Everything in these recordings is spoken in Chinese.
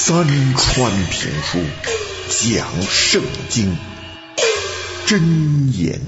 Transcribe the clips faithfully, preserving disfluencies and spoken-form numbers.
三川评书，讲圣经，真言。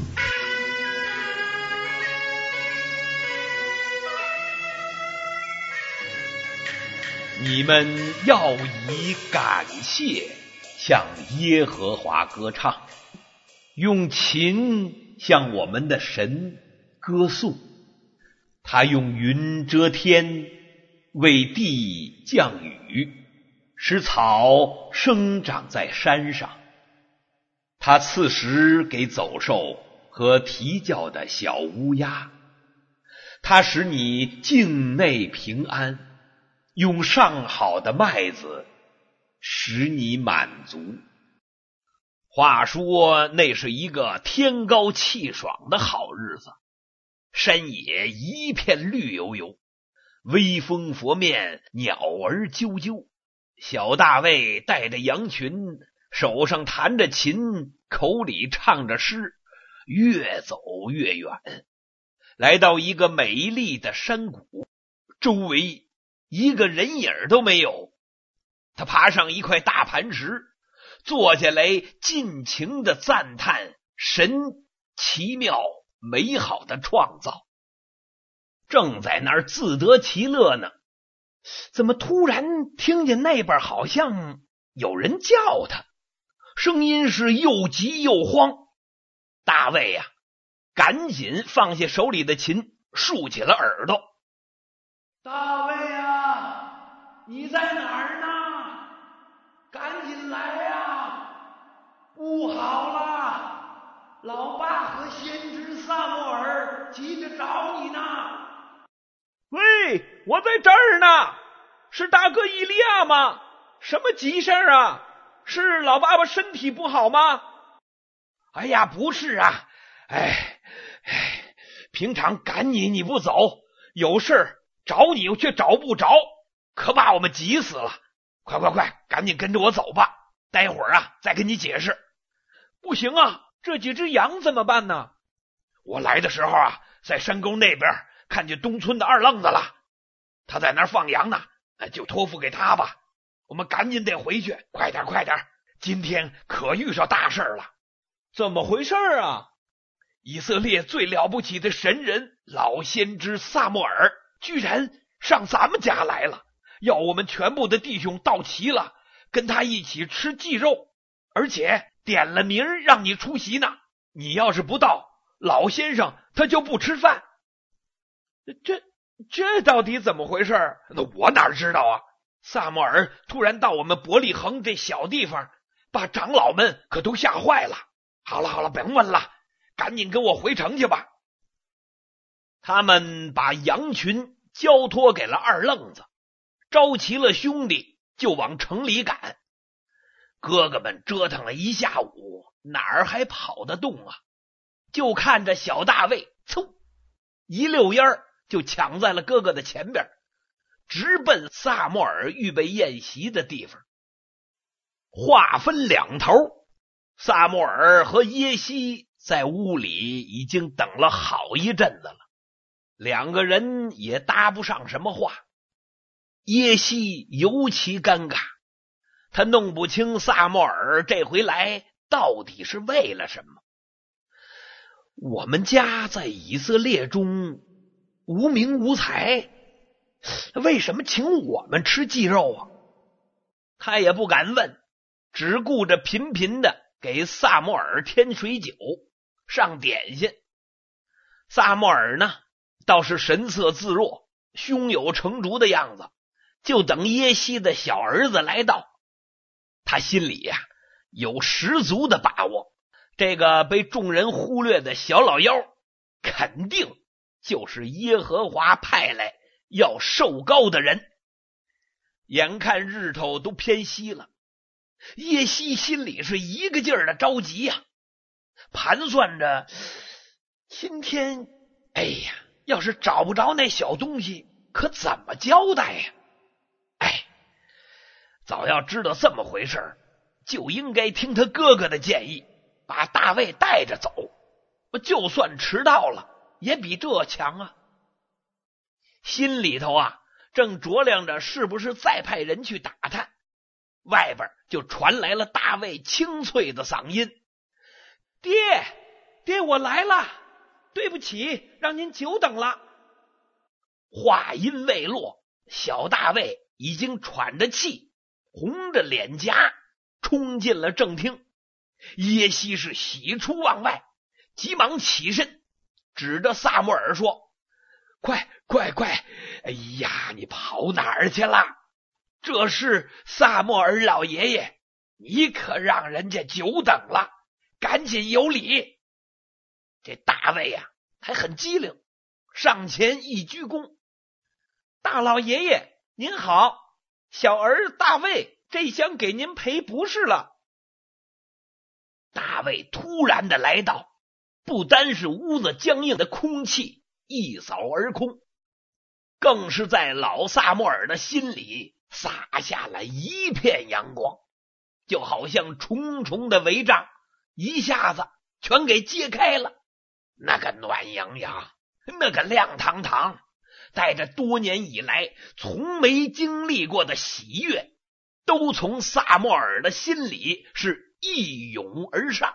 你们要以感谢向耶和华歌唱，用琴向我们的神歌颂。他用云遮天，为地降雨，使草生长在山上。他赐食给走兽和啼叫的小乌鸦。他使你境内平安，用上好的麦子使你满足。话说那是一个天高气爽的好日子，山野一片绿油油，微风拂面，鸟儿啾啾。小大卫带着羊群，手上弹着琴，口里唱着诗，越走越远，来到一个美丽的山谷，周围一个人影都没有。他爬上一块大磐石，坐下来尽情地赞叹神奇妙美好的创造。正在那儿自得其乐呢，怎么突然听见那边好像有人叫他，声音是又急又慌。大卫呀、啊，赶紧放下手里的琴，竖起了耳朵。 大卫啊，你在哪儿呢？赶紧来呀！不好了，老爸和先知撒母耳急着找你呢。 喂，我在这儿呢，是大哥以利亚吗？什么急事啊？是老爸爸身体不好吗？ 哎呀，不是啊，哎哎，平常赶你你不走，有事找你却找不着，可把我们急死了。快快快，赶紧跟着我走吧，待会儿啊再跟你解释。 不行啊，这几只羊怎么办呢？ 我来的时候啊，在山沟那边看见东村的二愣子了，他在那儿放羊呢，就托付给他吧。我们赶紧得回去，快点快点，今天可遇上大事了。 怎么回事啊？ 以色列最了不起的神人老先知撒母耳居然上咱们家来了，要我们全部的弟兄到齐了，跟他一起吃祭肉，而且点了名让你出席呢。你要是不到，老先生他就不吃饭。 这这到底怎么回事？ 那我哪知道啊？撒母耳突然到我们伯利恒这小地方，把长老们可都吓坏了。好了好了，甭问了，赶紧跟我回城去吧。他们把羊群交托给了二愣子，召齐了兄弟就往城里赶。哥哥们折腾了一下午，哪儿还跑得动啊？就看着小大卫嗖一溜烟儿就抢在了哥哥的前边，直奔撒母耳预备宴席的地方。话分两头，撒母耳和耶西在屋里已经等了好一阵子了，两个人也搭不上什么话。耶西尤其尴尬，他弄不清撒母耳这回来到底是为了什么。我们家在以色列中无名无财，为什么请我们吃祭肉啊？他也不敢问，只顾着频频的给撒母耳添水酒上点心。撒母耳呢倒是神色自若，胸有成竹的样子，就等耶西的小儿子来到。他心里呀、啊、有十足的把握，这个被众人忽略的小老妖肯定就是耶和华派来要受膏的人。眼看日头都偏西了，耶西心里是一个劲儿的着急呀、啊，盘算着今天哎呀，要是找不着那小东西可怎么交代呀？哎，早要知道这么回事，就应该听他哥哥的建议，把大卫带着走，就算迟到了也比这强啊。心里头啊正酌量着是不是再派人去打探， 外边就传来了大卫清脆的嗓音： 爹爹，我来了，对不起，让您久等了。 话音未落，小大卫已经喘着气，红着脸颊冲进了正厅。耶西是喜出望外，急忙起身，指着撒母耳说：快快快，哎呀，你跑哪儿去了？这是撒母耳老爷爷，你可让人家久等了，赶紧有礼。这大卫呀、啊、还很机灵，上前一鞠躬： 大老爷爷您好，小儿大卫这厢给您赔不是了。 大卫突然的来到，不单是屋子僵硬的空气一扫而空，更是在老撒母耳的心里洒下了一片阳光，就好像重重的围帐一下子全给揭开了。那个暖洋洋，那个亮堂堂，带着多年以来从没经历过的喜悦，都从撒母耳的心里是一涌而上。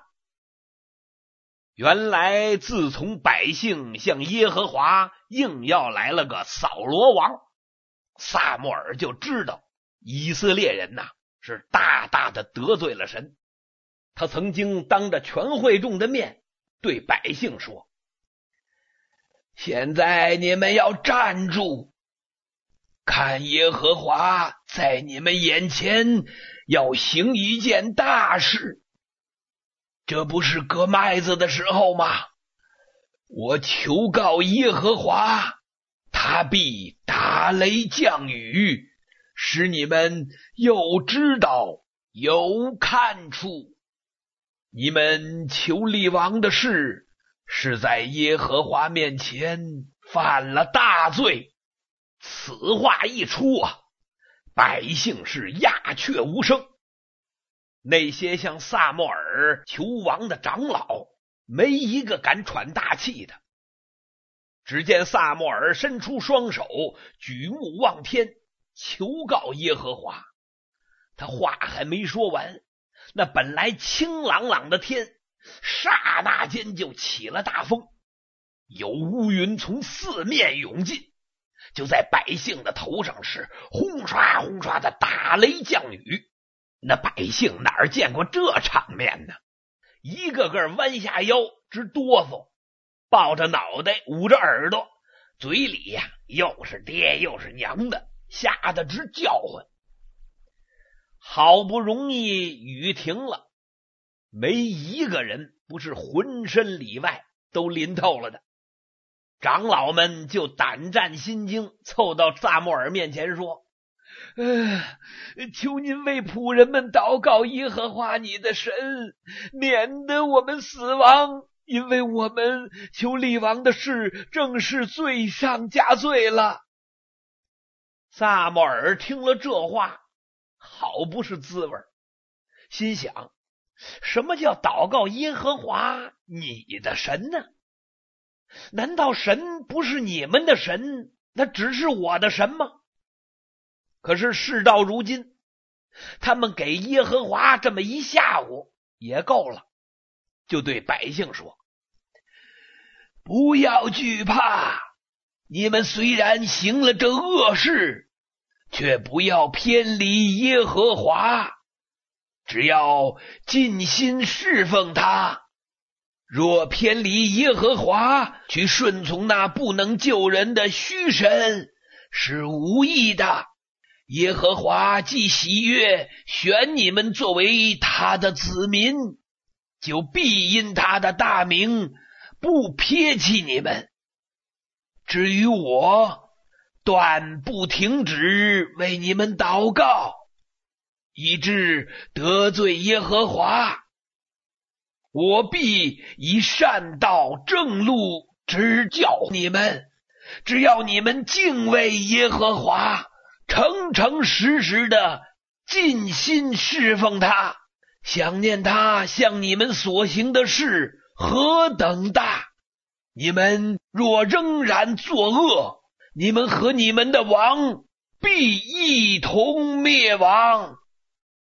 原来自从百姓向耶和华硬要来了个扫罗王，撒母耳就知道以色列人呐、啊、是大大的得罪了神。他曾经当着全会众的面对百姓说：现在你们要站住，看耶和华在你们眼前要行一件大事。这不是割麦子的时候吗？我求告耶和华，他必打雷降雨，使你们有知道有看出。你们求立王的事，是在耶和华面前犯了大罪。此话一出啊，百姓是鸦雀无声。那些向撒母耳求王的长老，没一个敢喘大气的。只见撒母耳伸出双手，举目望天，求告耶和华。他话还没说完，那本来清朗朗的天，刹那间就起了大风，有乌云从四面涌进，就在百姓的头上是轰刷轰刷的打雷降雨。那百姓哪儿见过这场面呢？一个个弯下腰直哆嗦，抱着脑袋捂着耳朵，嘴里呀、啊、又是爹又是娘的，吓得直叫唤。好不容易雨停了，没一个人不是浑身里外都淋透了的。长老们就胆战心惊，凑到撒母耳面前说：呃，求您为仆人们祷告耶和华你的神，免得我们死亡，因为我们求立王的事正是罪上加罪了。撒母耳听了这话，好不是滋味，心想：什么叫祷告耶和华你的神呢？难道神不是你们的神，那只是我的神吗？可是事到如今，他们给耶和华这么一下午也够了，就对百姓说：不要惧怕，你们虽然行了这恶事，却不要偏离耶和华，只要尽心侍奉他。若偏离耶和华，去顺从那不能救人的虚神，是无益的。耶和华既喜悦选你们作为他的子民，就必因他的大名不撇弃你们。至于我，断不停止为你们祷告，以致得罪耶和华。我必以善道正路指教你们，只要你们敬畏耶和华，诚诚实实的尽心侍奉他，想念他向你们所行的事何等大。你们若仍然作恶，你们和你们的王必一同灭亡。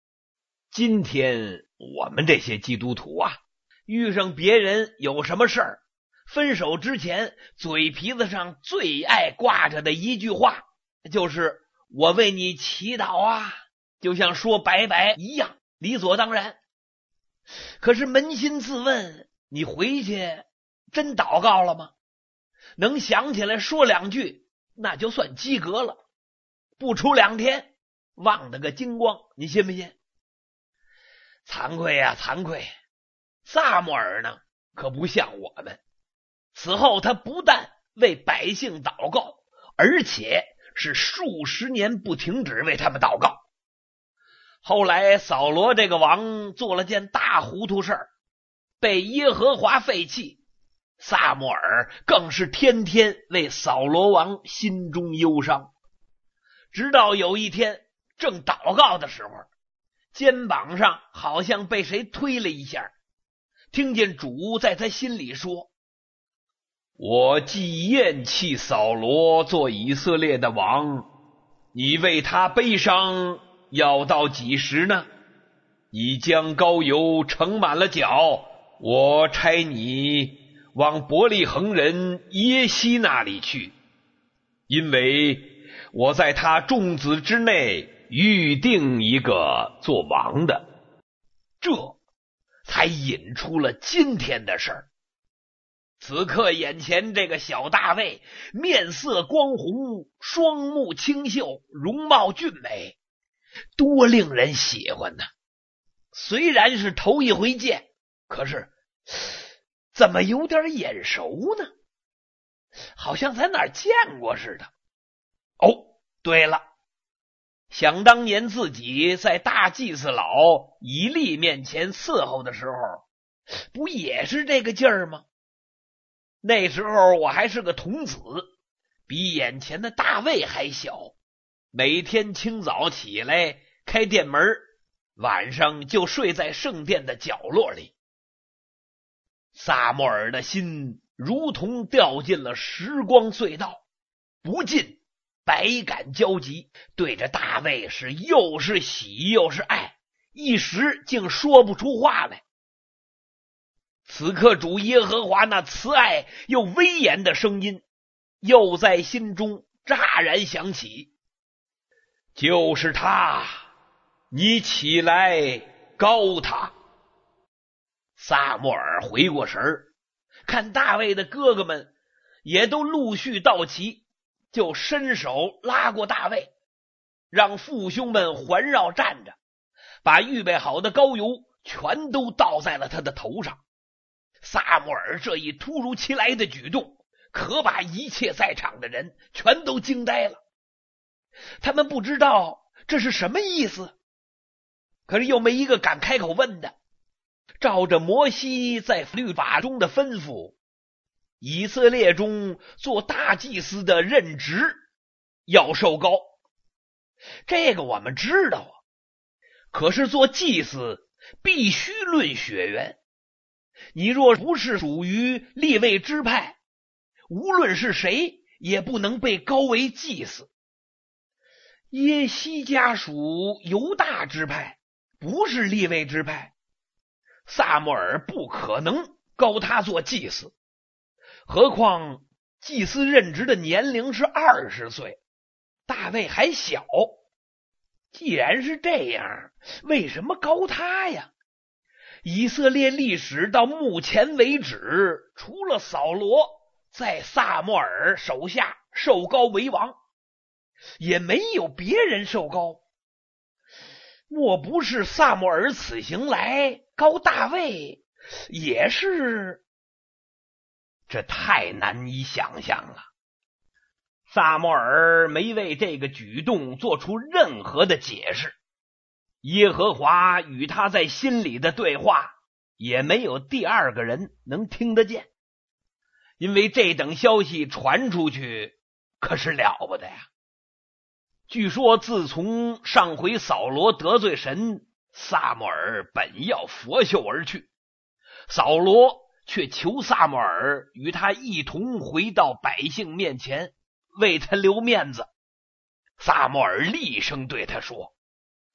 今天我们这些基督徒啊，遇上别人有什么事儿，分手之前嘴皮子上最爱挂着的一句话就是我为你祈祷啊，就像说拜拜一样，理所当然。可是扪心自问，你回去真祷告了吗？能想起来说两句，那就算及格了。不出两天，忘得个精光，你信不信？惭愧呀、啊，惭愧！撒母耳呢，可不像我们。此后他不但为百姓祷告，而且是数十年不停止为他们祷告。后来扫罗这个王做了件大糊涂事儿，被耶和华废弃，撒母耳更是天天为扫罗王心中忧伤。直到有一天正祷告的时候，肩膀上好像被谁推了一下，听见主在他心里说，我既厌弃扫罗做以色列的王，你为他悲伤要到几时呢？你将膏油盛满了脚，我差你往伯利恒人耶西那里去，因为我在他众子之内预定一个做王的。这才引出了今天的事儿。此刻眼前这个小大卫面色光红，双目清秀，容貌俊美，多令人喜欢呢。虽然是头一回见，可是怎么有点眼熟呢？好像在哪儿见过似的。哦，对了，想当年自己在大祭司老以利面前伺候的时候，不也是这个劲儿吗？那时候我还是个童子，比眼前的大卫还小，每天清早起来开店门，晚上就睡在圣殿的角落里。撒母耳的心如同掉进了时光隧道，不禁百感交集，对着大卫是又是喜又是爱，一时竟说不出话来。此刻主耶和华那慈爱又威严的声音又在心中乍然响起，就是他，你起来膏他。撒母耳回过神儿，看大卫的哥哥们也都陆续到齐，就伸手拉过大卫，让父兄们环绕站着，把预备好的膏油全都倒在了他的头上。撒母耳这一突如其来的举动，可把一切在场的人全都惊呆了。他们不知道这是什么意思，可是又没一个敢开口问的。照着摩西在律法中的吩咐，以色列中做大祭司的任职要受膏，这个我们知道啊。可是做祭司必须论血缘，你若不是属于利未支派，无论是谁也不能被膏为祭司。耶西家属犹大支派，不是利未支派，撒母耳不可能膏他做祭司，何况祭司任职的年龄是二十岁，大卫还小。既然是这样，为什么膏他呀？以色列历史到目前为止，除了扫罗在撒母耳手下受膏为王，也没有别人受膏。莫不是撒母耳此行来膏大卫也是？这太难以想象了。撒母耳没为这个举动做出任何的解释，耶和华与他在心里的对话也没有第二个人能听得见，因为这等消息传出去可是了不得呀。据说自从上回扫罗得罪神，撒母耳本要拂袖而去，扫罗却求撒母耳与他一同回到百姓面前，为他留面子。撒母耳厉声对他说，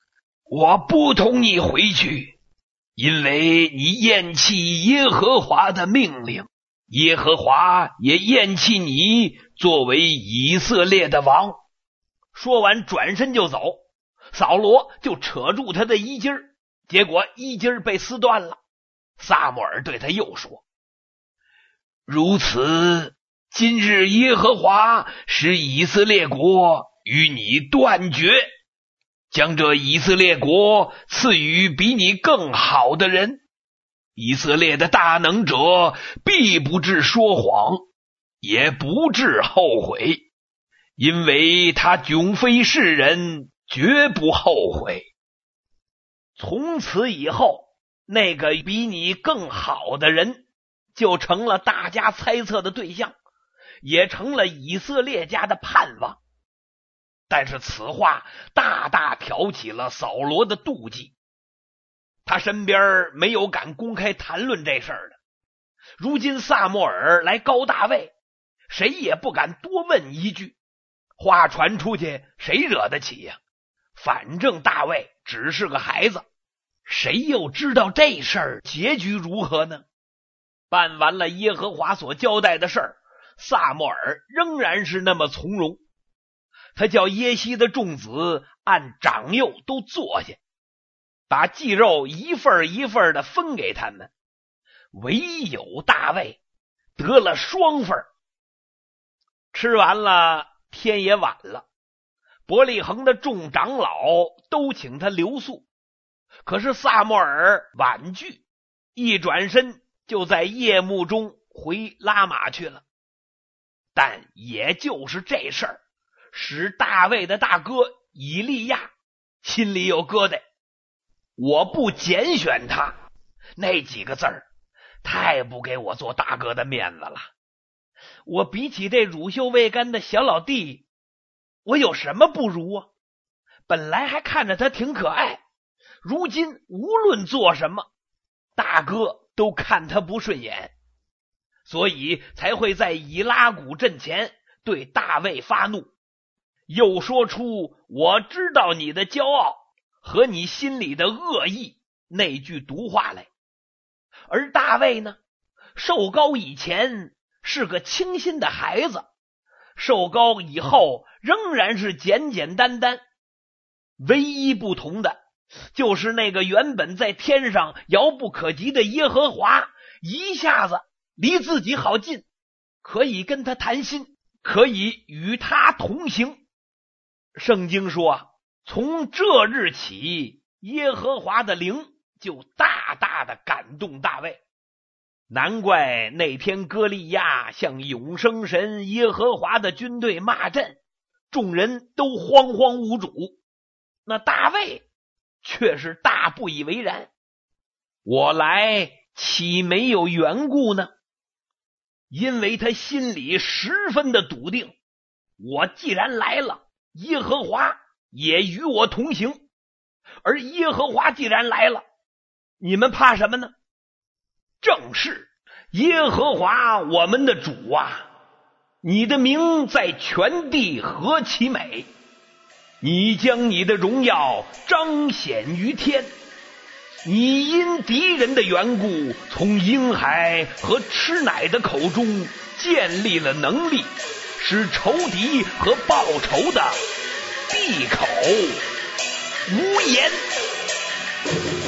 我不同你回去，因为你厌弃耶和华的命令，耶和华也厌弃你作为以色列的王。说完转身就走，扫罗就扯住他的衣襟，结果衣襟被撕断了。撒母耳对他又说，如此，今日耶和华使以色列国与你断绝，将这以色列国赐予比你更好的人。以色列的大能者必不致说谎，也不致后悔，因为他迥非世人，绝不后悔。从此以后，那个比你更好的人就成了大家猜测的对象，也成了以色列家的盼望。但是此话大大挑起了扫罗的妒忌，他身边没有敢公开谈论这事儿的。如今撒母耳来告大卫，谁也不敢多问一句，话传出去谁惹得起呀？反正大卫只是个孩子，谁又知道这事儿结局如何呢？办完了耶和华所交代的事儿，撒母耳仍然是那么从容。他叫耶西的众子按长幼都坐下，把祭肉一份一份的分给他们，唯有大卫得了双份。吃完了，天也晚了，伯利恒的众长老都请他留宿，可是撒母耳婉拒，一转身就在夜幕中回拉玛去了。但也就是这事儿使大卫的大哥以利亚心里有疙瘩，我不拣选他，那几个字儿太不给我做大哥的面子了。我比起这乳臭未干的小老弟，我有什么不如啊？本来还看着他挺可爱，如今无论做什么，大哥都看他不顺眼，所以才会在以拉谷阵前对大卫发怒，又说出我知道你的骄傲和你心里的恶意那句毒话来。而大卫呢，受膏以前是个清新的孩子，受膏以后仍然是简简单单，唯一不同的就是那个原本在天上遥不可及的耶和华一下子离自己好近，可以跟他谈心，可以与他同行。圣经说，从这日起，耶和华的灵就大大的感动大卫。难怪那天歌利亚向永生神耶和华的军队骂阵，众人都慌慌无主，那大卫却是大不以为然。我来岂没有缘故呢？因为他心里十分的笃定，我既然来了，耶和华也与我同行，而耶和华既然来了，你们怕什么呢？正是耶和华我们的主啊，你的名在全地何其美，你将你的荣耀彰显于天，你因敌人的缘故，从婴孩和吃奶的口中建立了能力，使仇敌和报仇的闭口无言。